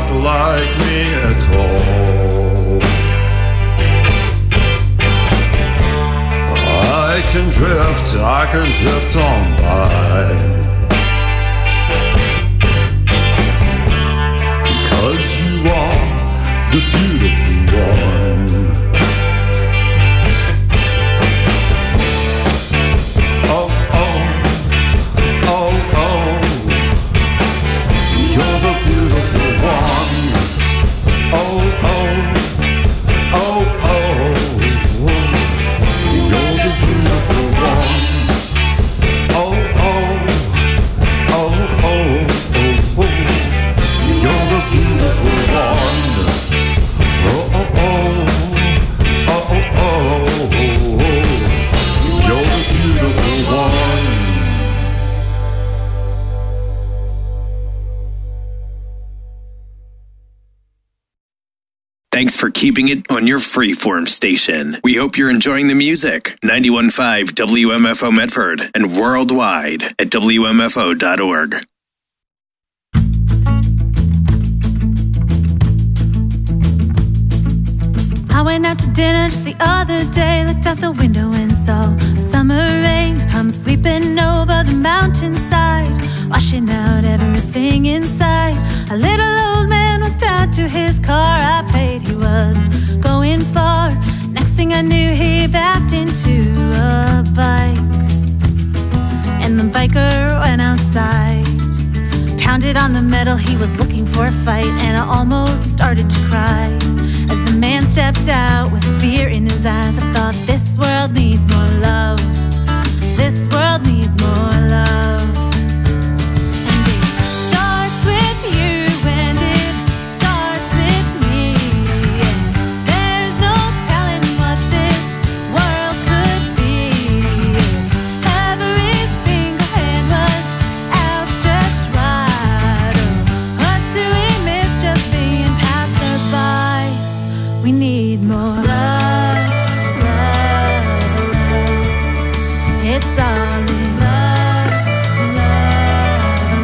like me at all. I can drift on by, because you are the beautiful one. Oh, oh, oh, oh, you're the beautiful one. Oh, oh, oh, oh, you're the beautiful one. Oh, oh, oh, oh, oh, you're the beautiful one. Oh, oh, oh, oh, oh, oh, you're the beautiful one. Thanks for keeping it on your freeform station. We hope you're enjoying the music. 91.5 WMFO Medford and worldwide at WMFO.org. I went out to dinner just the other day, looked out the window and saw a summer rain come sweeping over the mountainside, washing out everything inside. A little old man walked out to his car. I prayed he wasn't going far. Next thing I knew, he backed into a bike, and the biker went outside, pounded on the metal. He was looking for a fight, and I almost started to cry as the man stepped out with fear in his eyes. I thought, this world needs more love. This world needs more love. And it starts with you, and it starts with me. And there's no telling what this world could be if every single hand was outstretched wide. Oh, what do we miss just being passerbys? We need more love, love, love. It's all in love, love,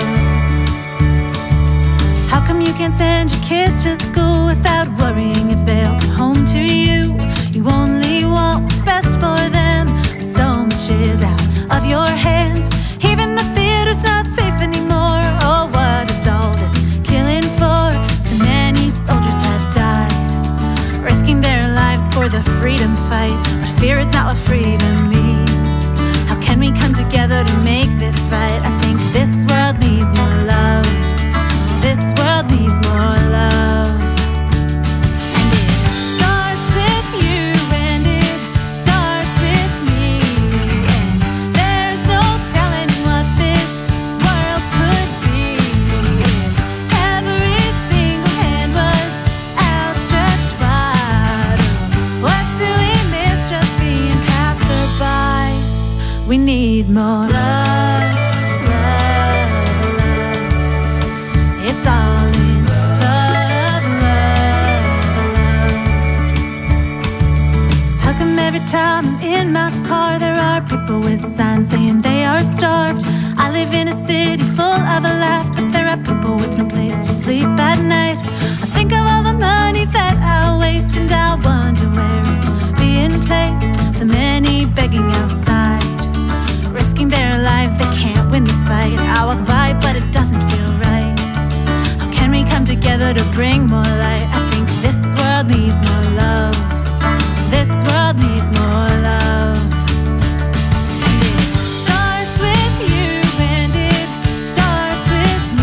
love. How come you can't send your kids to school without worrying if they'll come home to you? You only want what's best for them, but so much is out of your hands. Even the theater's not safe anymore. Oh, what is all this killing for? So many soldiers have died, risking their lives for the freedom fight. But fear is not what freedom means. How can we come together to make this right? I think this world needs more love. This world needs more love. And it starts with you, and it starts with me. And there's no telling what this world could be if every single hand was outstretched wide. What do we miss just being passerbys? We need more love, love, love. It's all in love, love, love. How come every time I'm in my car there are people with signs saying they are starved? I live in a city full of a laugh, but there are people with no place to sleep at night. I think of all the money that I waste, and I wonder where it's being placed. So many begging outside, risking their lives, they can't win this fight. I walk by, but it doesn't feel right. How can we come together to bring more light? I think this world needs more love. This world needs more love. And it starts with you, and it starts with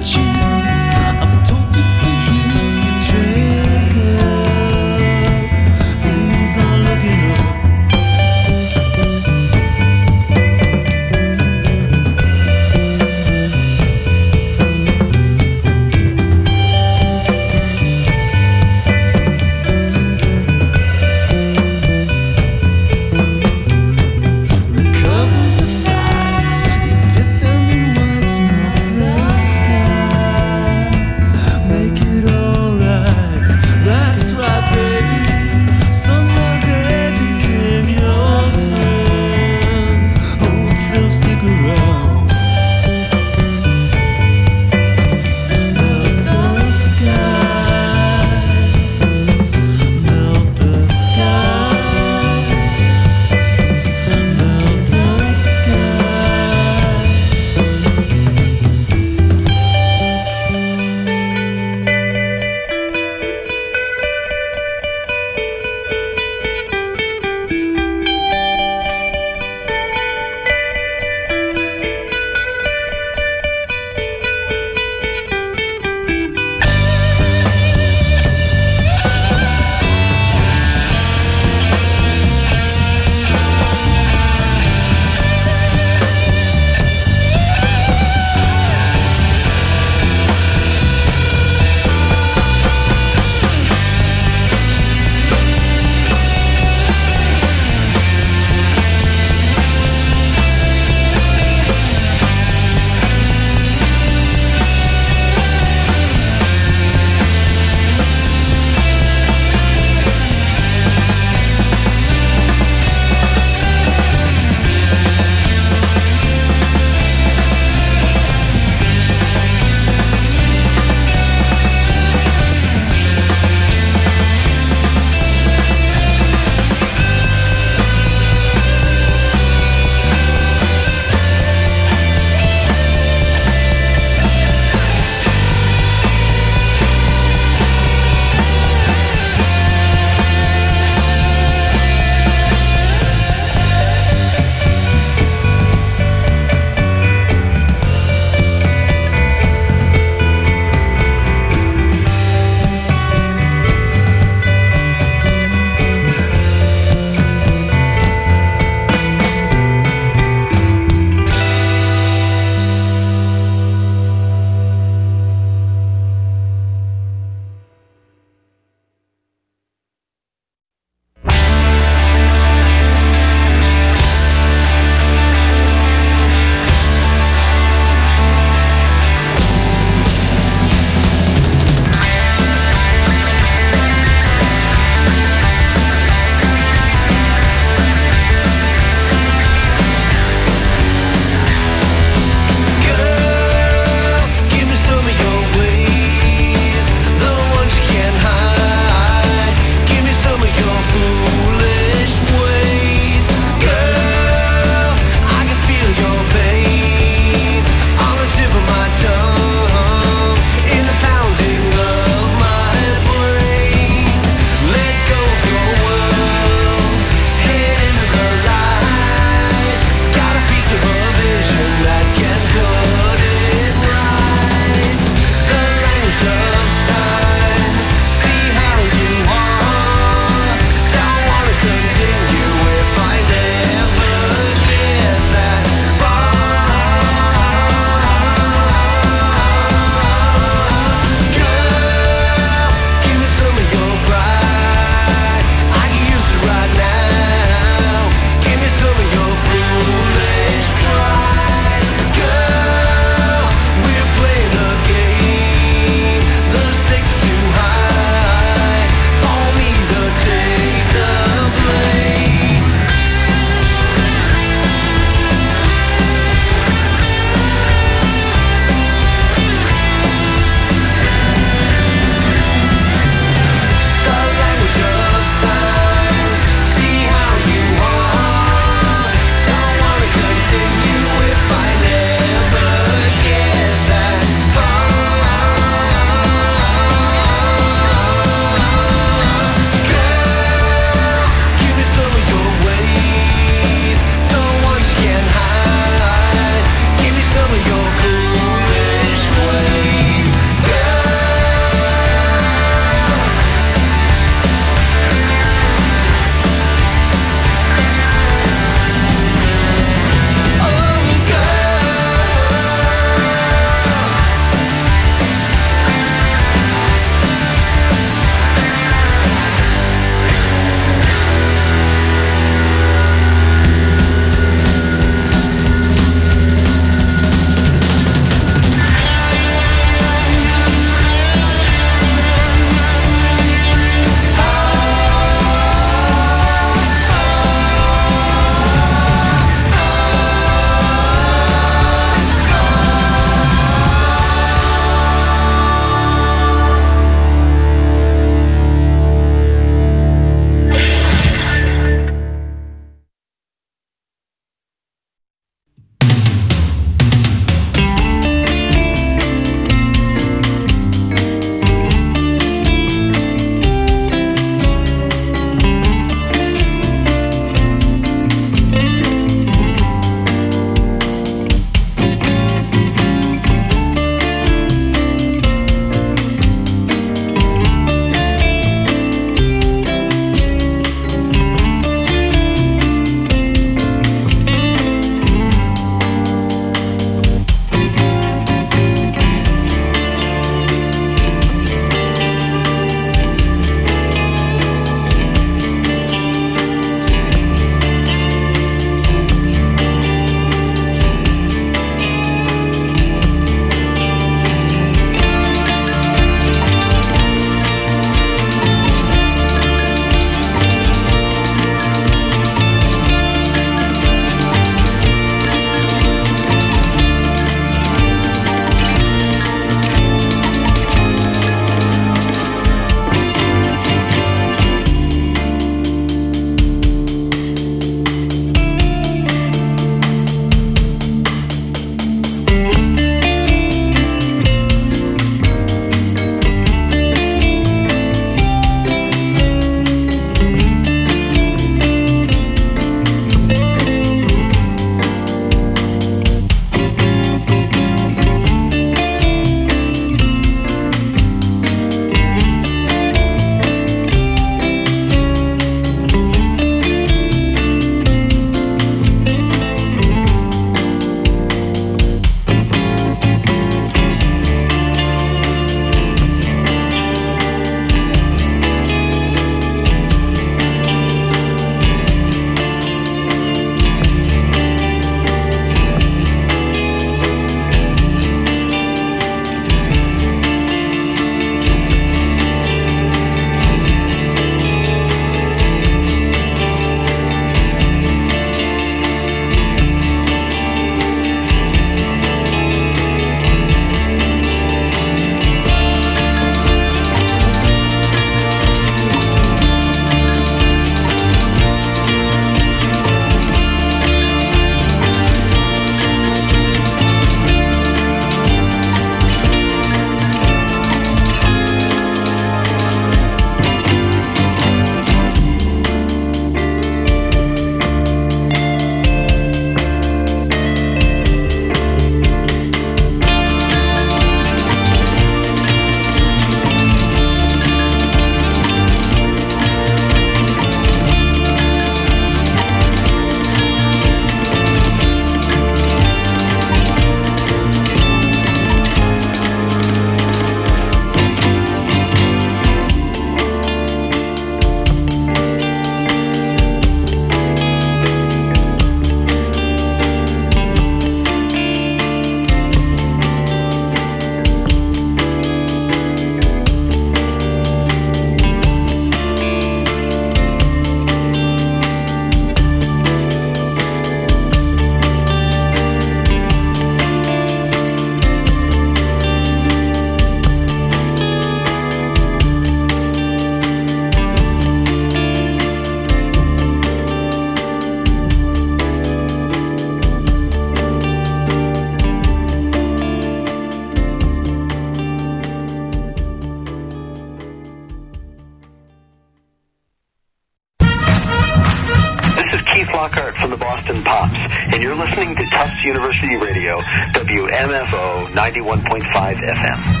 Lockhart from the Boston Pops, and you're listening to Tufts University Radio, WMFO 91.5 FM.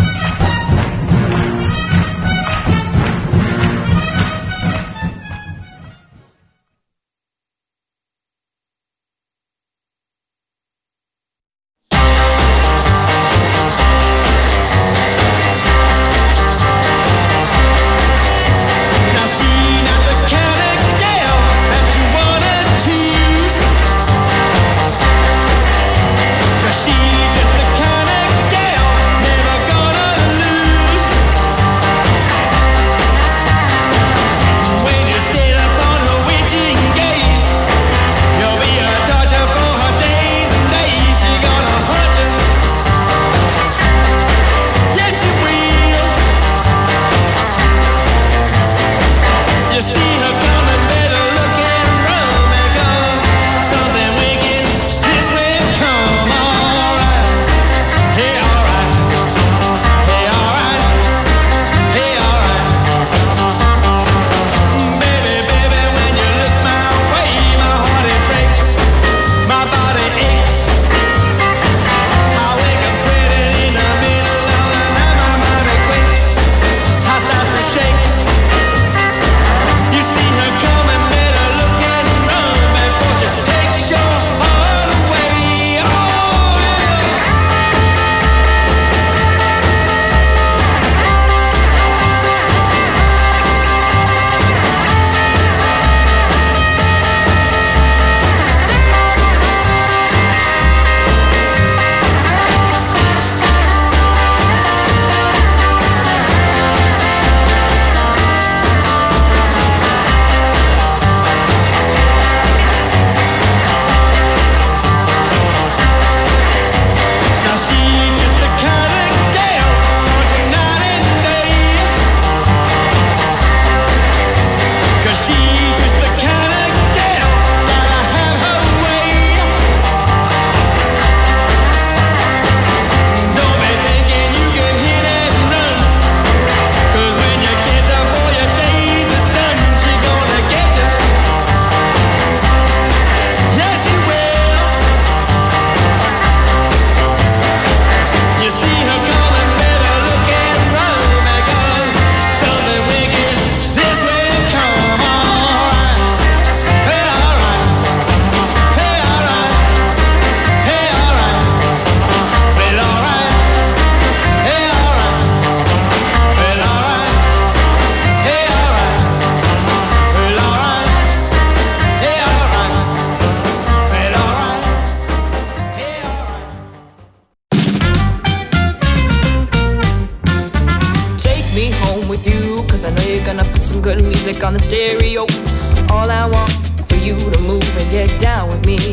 On the stereo, all I want for you to move and get down with me.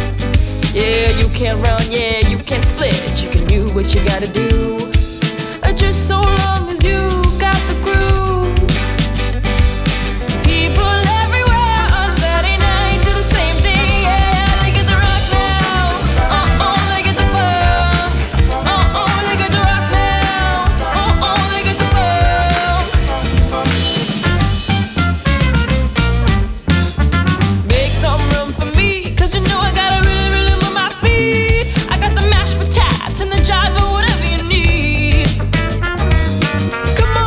Yeah, you can't run, yeah, you can't split. You can do what you gotta do, just so long as you got the groove. People everywhere on Saturday night do the same thing. Yeah, they get the rock now. They get the funk. They get the rock now. They get the funk. Make some room for me, 'cause you know I gotta really, really move my feet. I got the mashed potatoes and the jive, but whatever you need. Come on.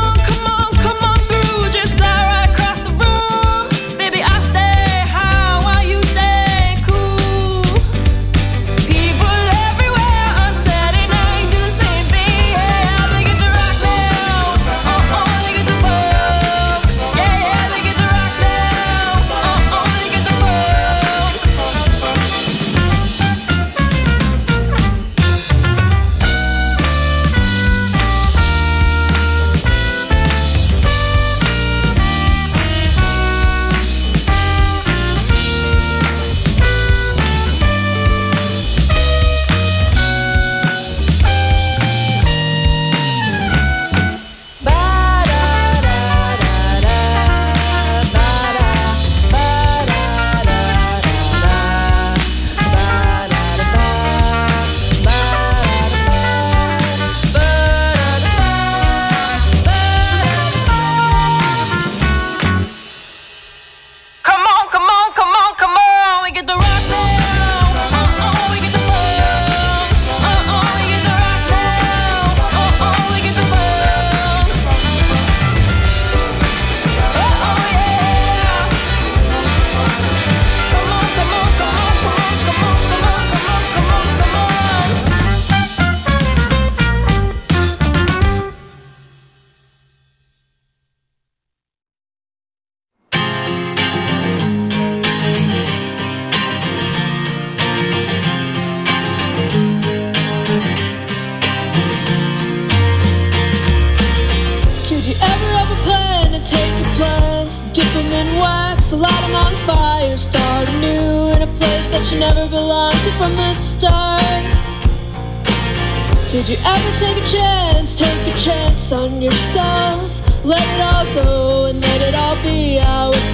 So light 'em on fire, start anew in a place that you never belonged to from the start. Did you ever take a chance on yourself? Let it all go and let it all be how it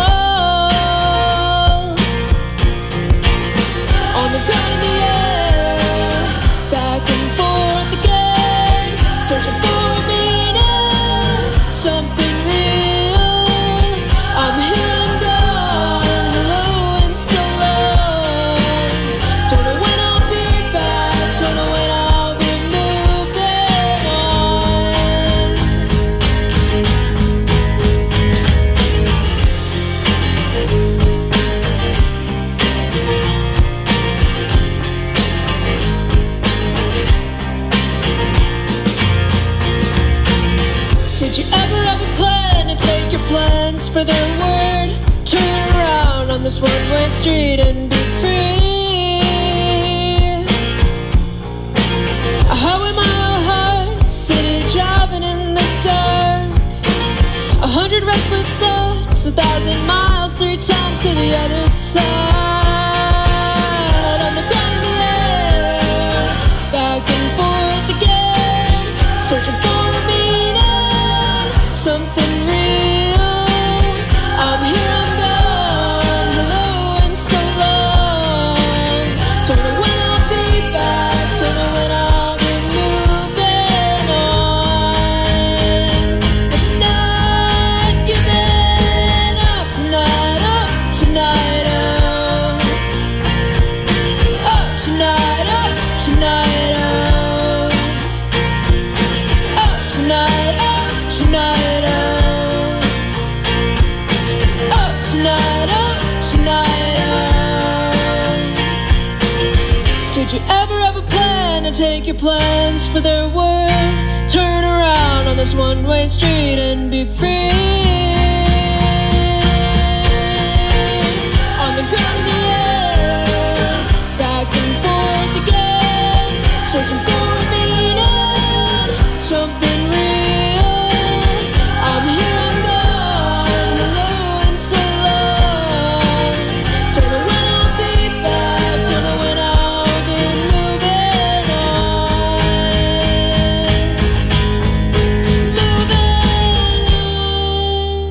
falls. On the ground in the air, back and forth again, searching for a meaning, something real. I'm here, I'm gone, hello and so long. Don't know when I'll be back, don't know when I'll be moving on. Did you ever have a plan to take your plans for their word? Turn around on this one-way street and be free. A highway mile high, city driving in the dark. 100 restless thoughts, 1,000 miles, 3 times to the other side. On the ground in the air, back and forth again, searching for a meaning, something real. I'm here, I'm gone, hello and so long. Don't know when I'll be back, don't know when I'll be moving on. But not giving up tonight, up tonight, up tonight, up tonight, up tonight, up tonight, up tonight, up tonight. Did you ever have a plan to take your plans for their word? Turn around on this one-way street and be free. On the ground in the air, back and forth again, searching for a meaning, something real. I'm here, I'm gone, hello and so long. Don't know when I'll be back, don't know when I'll be moving on. Moving on.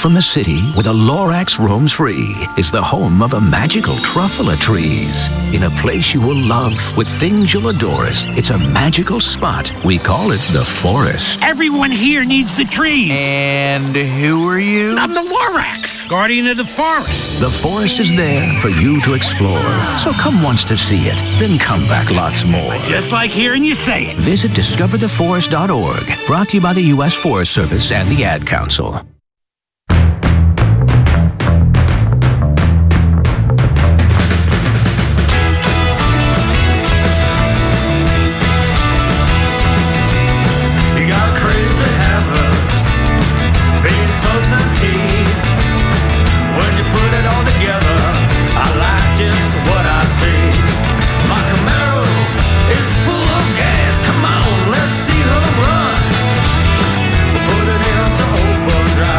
from the city, where the Lorax roams free, is the home of a magical truffle of trees. In a place you will love, with things you'll adore. It's a magical spot. We call it the forest. Everyone here needs the trees. And who are you? I'm the Lorax, guardian of the forest. The forest is there for you to explore. So come once to see it, then come back lots more. Just like hearing you say it. Visit discovertheforest.org. Brought to you by the U.S. Forest Service and the Ad Council. Come on, let's see her run. Put it into overdrive.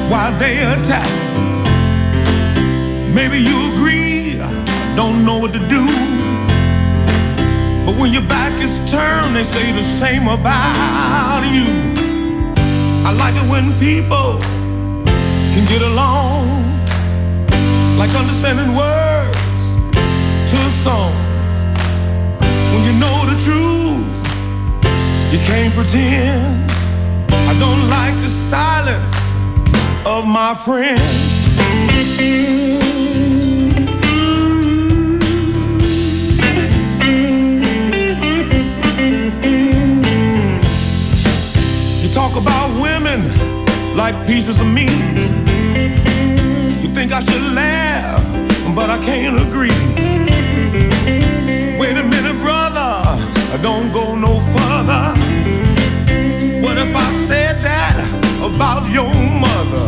while they attack. Maybe you agree, I don't know what to do. But when your back is turned, they say the same about you. I like it when people can get along, like understanding words to a song. When you know the truth, you can't pretend. I don't like the silence of my friends. You talk about women like pieces of meat. You think I should laugh, but I can't agree. Wait a minute, brother, don't go no further. What if I said that about your mother?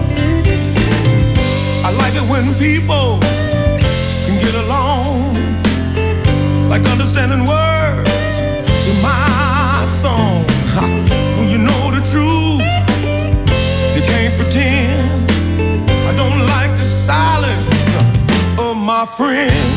I like it when people can get along, like understanding words to my song. When you know the truth, you can't pretend. I don't like the silence of my friends.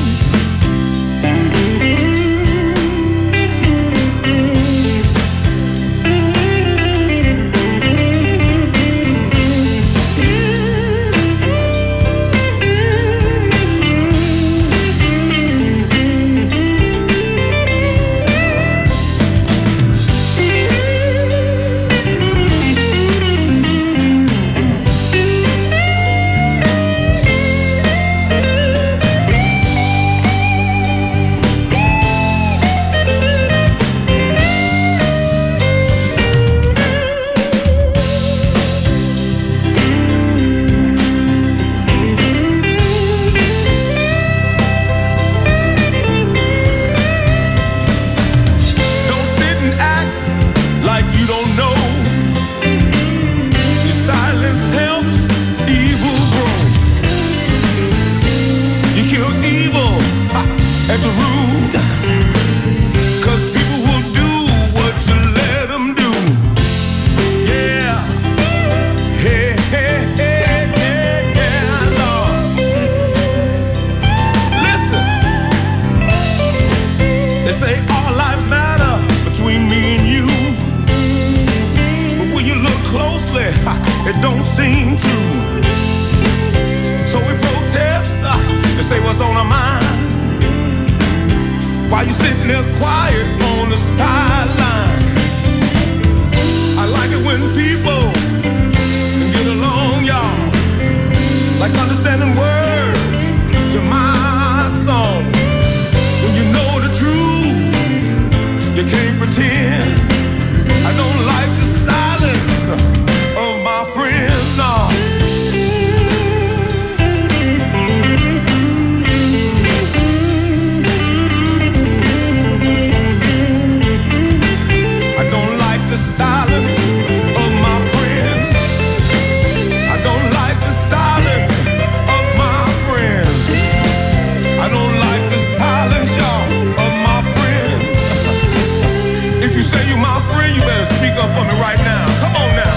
It don't seem true. So we protest and say what's on our mind, while you sitting there quiet on the sideline. I like it when people can get along, y'all, like understanding words to my song. When you know the truth, you can't pretend. I don't like the silence of my friends, no. I don't like the silence of my friends. I don't like the silence of my friends. I don't like the silence, y'all, of my friends. If you say you're my friend, you better speak up for me right now. Come on now.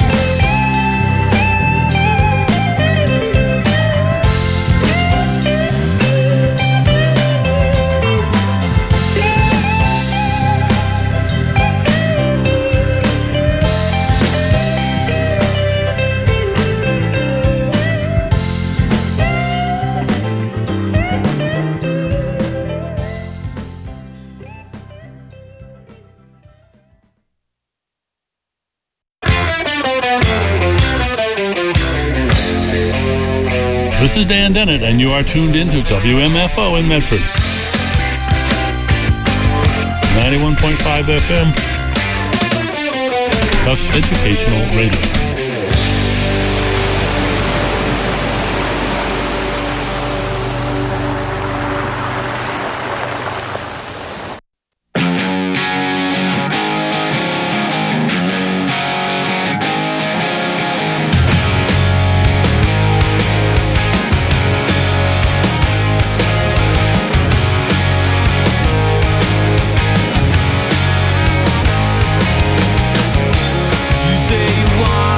This is Dan Dennett, and you are tuned into WMFO in Medford. 91.5 FM. Tufts Educational Radio. Say you want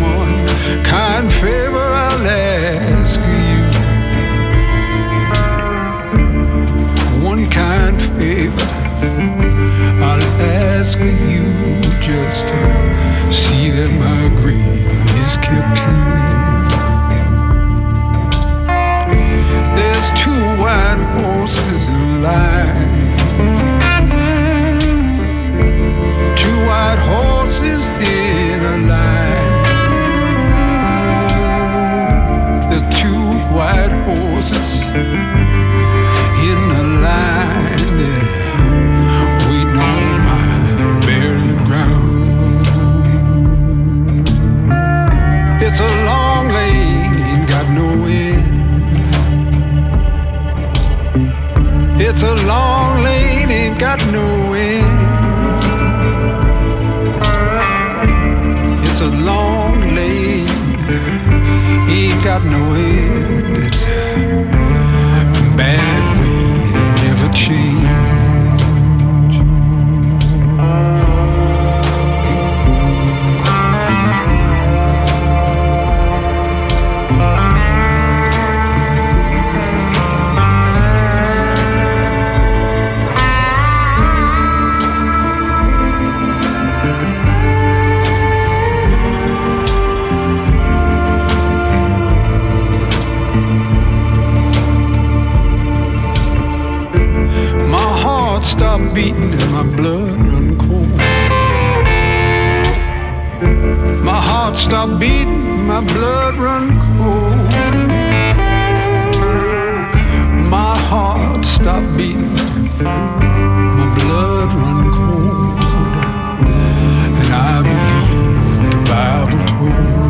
one kind favor I'll ask you. One kind favor I'll ask you, just to see that my grave is kept clean. There's two white horses in line, two white horses in a line. The two white horses in a line, they're waiting on my burial ground. It's a long lane, ain't got no end. It's a long lane, ain't got no end. It's a long lane, ain't got no end. It's a bad way to never change. Stop beating and my blood run cold. My heart stopped beating, my blood run cold. My heart stopped beating, my blood run cold. And I believe what the Bible told.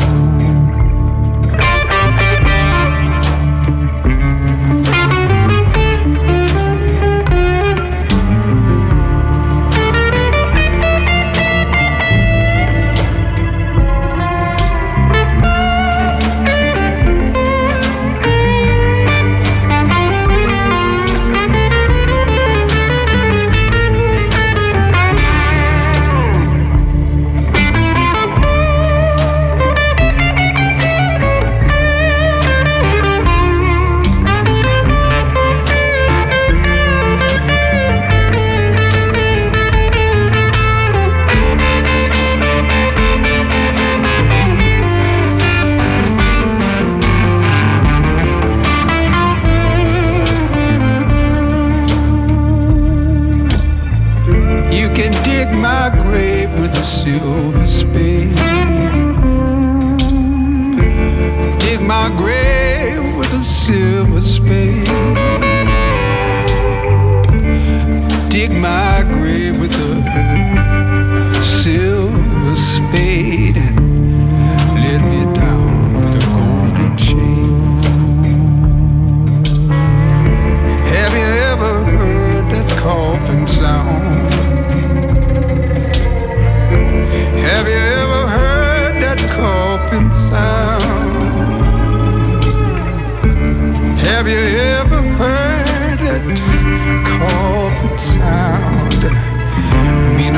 Silver spade, dig my grave with a silver spade, dig my grave with a silver spade, and let me down with a golden chain. Have you ever heard that coffin sound? Have you ever heard that coffin sound? Have you ever heard that coffin sound? Me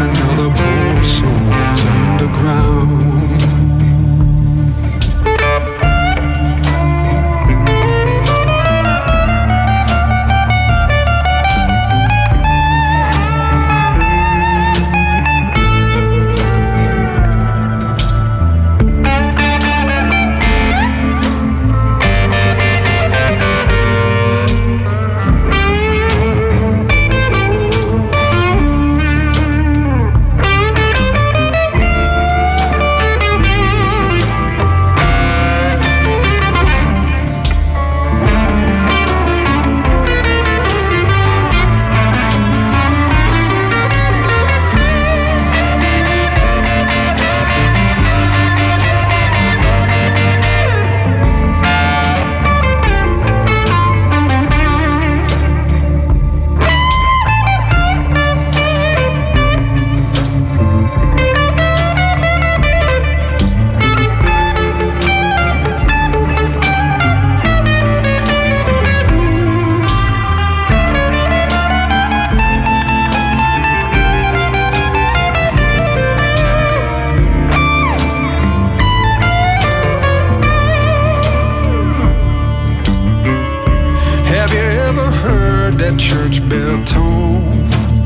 church bell tone?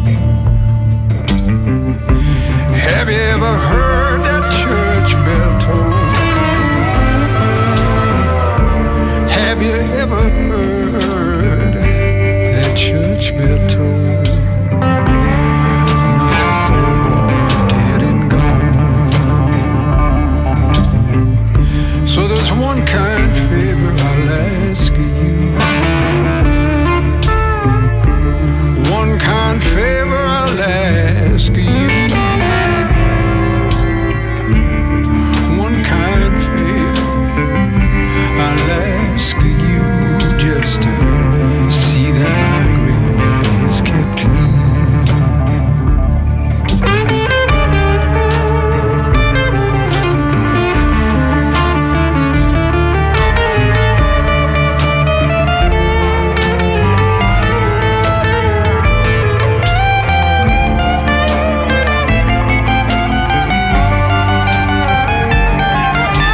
Have you ever heard that church bell tone? Have you ever heard that church bell tone? No, boy, dead and gone. So there's one kind favor I'll ask you. One kind favor I'll ask